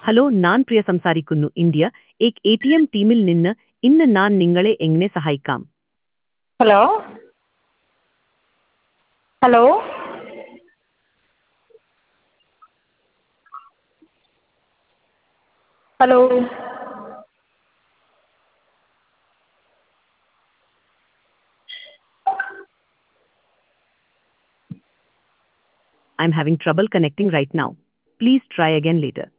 Hello, ഞാൻ പ്രിയ സംസാരിക്കുന്നു. India എക് ATM ടീമിൽ നിന്ന് ഇന്ന് ഞാൻ നിങ്ങളെ എങ്ങനെ സഹായിക്കാം? Hello hello hello I'm having trouble connecting right now. Please try again later.